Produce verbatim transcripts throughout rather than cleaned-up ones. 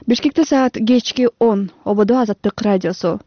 Бишкекте саат кечки он. Ободо Азаттык радиосу.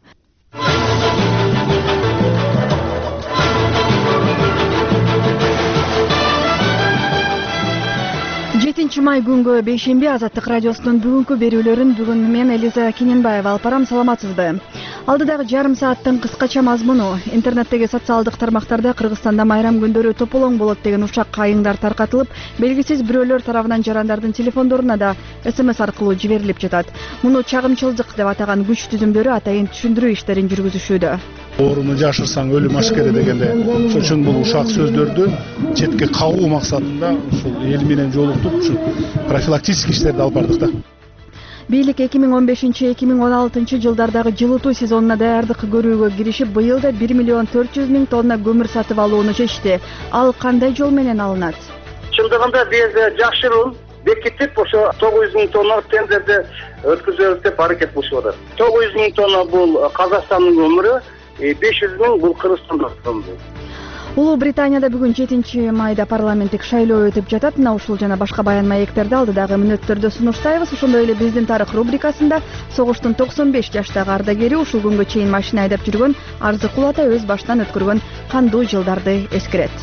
жетинчи май күнгө бейшемби Азаттык радиосунун бүгүнкү берүүлөрүн бүгүн мен Элиза Кененбаева алып барам. Саламатсызбы? Алдыдагы жарым сааттын кыскача мазмуну: интернеттеги социалдык тармактарда Кыргызстанда майрам күндөрү тополоң болот деген ушак кайыңдар таркатылып, белгисиз бирөөлөр тарабынан жарандардын телефондоруна да СМС аркылуу жиберилип жатат. Муну чагымчылдык деп атаган күч түзүмдөрү атайын түшүндүрүү иштерин жүргүзүшүүдө. Ооруну жашырсаң өлүм ашкере дегенде, ошол үчүн бул ушак сөздөрдү четке кагуу максатында ушул эл менен жолуктуп, ушул профилактический иштерди алып бардык да. Бийлик эки миң он бешинчи — эки миң он алтынчы жылдардагы жылытуу сезонуна даярдык көрүүгө киришип, быйыл да бир миллион төрт жүз миң тонна көмүр сатып алууну чечти. Ал кандай жол менен алынат? Чындыгында биз жакшыруун бекитип, ошо тогуз жүз миң тонна тендерди өткөзөбүз деп аракет кылышып атат. тогуз жүз миң тонна бул Казакстандын көмүрү, беш жүз миң бул Кыргызстандын көмүрү. Улуу Британияда бүгүн жетинчи майда парламенттик шайлоо өтүп жатат. Мына ушул жана башка баян маектерди алдыдагы мүнөттөрдө сунуштайбыз. Ошондой эле биздин тарых рубрикасында согуштун токсон беш жаштагы ардагери, ушул күнгө чейин машина айдап жүргөн Арзыкул ата өз башынан өткөргөн кандуу жылдарды эскерет.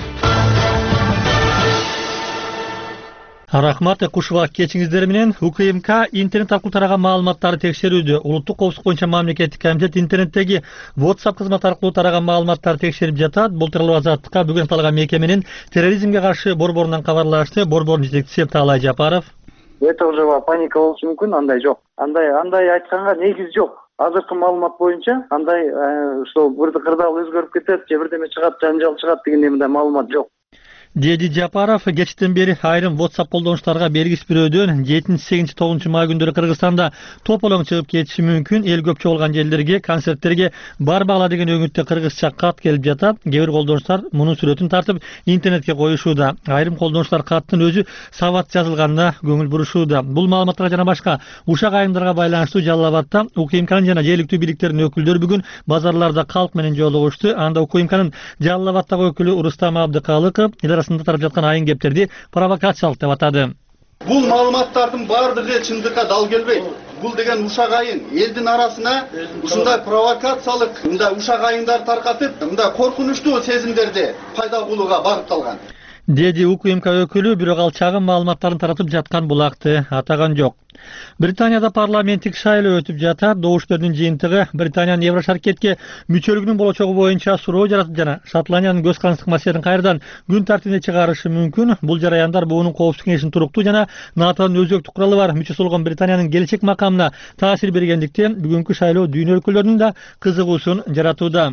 Рахмат, кушуга кечиңиздер менен. УКМК интернет аркылуу тараган маалыматтарды текшерүүдө. Улуттук коопсуздук боюнча мамлекеттик комитет интернеттеги WhatsApp кызматы аркылуу тараган маалыматтарды текшерип жатат. Бул тууралуу Азаттыкка бүгүн аталган мекеменин терроризмге каршы борборунан кабарлашты. Борбордун жетекчиси Таалай Жапаров. Өтө уже паника болушу мүмкүн, андай жок. Андай андай айтканга негиз жок. Азыркы маалымат боюнча андай ошол бирди кырдаал өзгөрүп кетет, же бирдеме чыгат, жанжал чыгат дегендей мындай маалымат жок. Деди Жапаров кечтен бери айрым WhatsApp колдонуштарга белгисиз бирөөдөн жетинчи, сегизинчи, тогузунчу май күндөрү Кыргызстанда тополоң чыгып кетиши мүмкүн, эл көп чогулган жерлерге, концерттерге барбагыла деген өңүттө кыргызча кат келип жатат. Кээ бир колдонуштар мунун сүрөтүн тартып интернетке коюшууда. Айрым колдонуштар каттын өзү сабат жазылганына көңүл бурушууда. Бул маалыматтарга жана башка ушак айымдарга байланыштуу Жалал Абадта УКМКнын жана жергиликтүү бийликтердин өкүлдөрү бүгүн базарларда калк менен жолугушту. Анда УКМКнын Жалал Абадтагы өкүлү Рустам Абдыкалыков арасында тарап жаткан айын кептерди провокациялык деп атады. Бул маалыматтардын баардыгы чындыкка дал келбейт. Бул деген ушак айын элдин арасына ушундай провокациялык, мындай ушак айындар таркатып, мындай коркунучтуу сезимдерди пайда кылууга багытталган. Деди УКМК өкүлү, бирок ал чагым маалыматтарын таратып жаткан булакты атаган жок. Британияда парламенттик шайлоо өтүп жатат. Добуштардын жыйынтыгы Британиянын Еврошаркетке мүчөлүгүнүн болочогу боюнча суроо жаратып жана Шотландиянын көз карандык маселелерин кайрадан күн тартибине чыгарышы мүмкүн. Бул жараяндар буунун коопсуздук кеңешинин туруктуу жана НАТОнун өзөктүк куралы бар мүчөсү болгон Британиянын келечек макамына таасир бергендиктен бүгүнкү шайлоо дүйнө өлкөлөрүнүн да кызыгуусун жаратууда.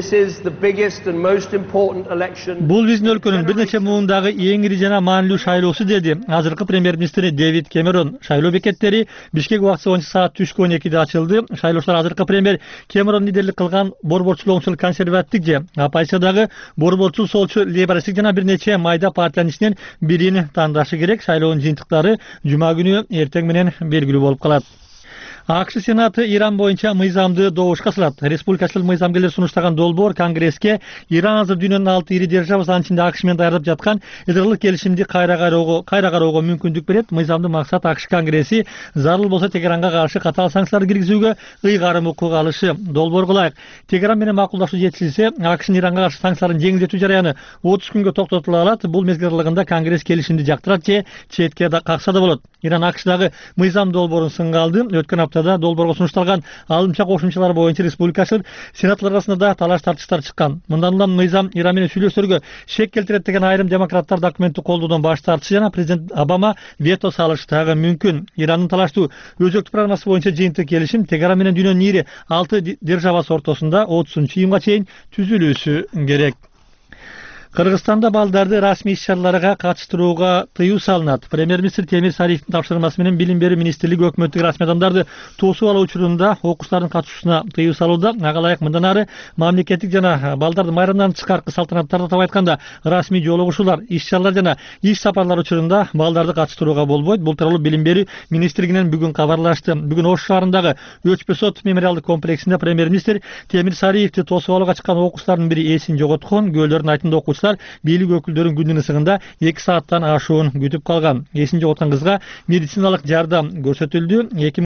Бул биздин өлкөнүн бир нече муундагы эң ири жана маанилүү шайлоосу, деди азыркы премьер-министри Дэвид Кэмерон. Шайлоо бекеттери Бишкек убактысы боюнча саат түшкү он экиде ачылды. Шайлоочулар азыркы премьер Кэмерон лидерлик кылган борборчул оңчул консервативдик же оппозициядагы борборчул солчу лейбористтик жана бир нече майда партиянын ичинен бирин тандашы керек. Шайлоонун жыйынтыктары жума күнү эртең менен белгилүү болуп калат. АКШ Сенаты Иран боюнча мыйзамды добушка салат. Республикачыл мыйзамгерлер сунуштаган долбоор Конгресске Иран азыр дүйнөнүн алты ири державасы, анын ичинде АКШ менен даярдап жаткан ыдырырлык келишимди кайра кароого кайра кароого мүмкүндүк берет. Мыйзамдын максаты АКШ Конгресси зарыл болсо Тегеранга каршы катаал санкциялар киргизүүгө ыйгарым укук алышы. Долбоорго ылайык Тегеран менен макулдашуу жетишилсе, АКШнын Иранга каршы санкцияларын жеңилдетүү жараяны отуз күнгө токтотула алат. Бул мезгил аралыгында Конгресс келишимди жактырат же четке да какса да болот. Иран АКШдагы мыйзам долбоорун сынга алды. Өткөн аптада долбоорго сунушталган алымча кошумчалар боюнча республикачылар сенатлар арасында да талаш тартыштар чыккан. Мындан улам мыйзам Иран менен сүйлөшүүлөргө шек келтирет деген айрым демократтар документти колдоодон баш тартышы жана президент Обама вето салышы дагы мүмкүн. Ирандын талаштуу өзөктүк программасы боюнча жыйынтык келишим Тегеран менен дүйнөнүн ири алты державасы ортосунда отузунчу июнга чейин түзүлүүсү керек. Кыргызстанда балдарды расмий иш-чараларга катыштырууга тыюу салынат. Премьер-министр Темир Сариевдин тапшырмасы менен Билим берүү министрлиги өкмөттүк расмий адамдарды тосуп алуу учурунда окуучулардын катышуусуна тыюу салууда. Ага ылайык мындан ары мамлекеттик жана балдардын майрамдан тышкаркы салтанаттарды атап айтканда расмий жолугушуулар, иш-чаралар жана иш сапарлар учурунда балдарды катыштырууга болбойт. Бул тууралуу Билим берүү министрлигинен бүгүн кабарлашты. Бүгүн Ош шаарындагы Өчпөс от мемориалдык комплексинде премьер-министр Темир Сариевди тосуп алууга чыккан окуучулардын бири эсин жоготкон. Күбөлөрдүн айтымында окуучулар бийлик өкүлдөрүнүн күндүн ысыгында эки сааттан ашуун күтүп калган. Эсин жоготкон кызга медициналык жардам көрсөтүлдү.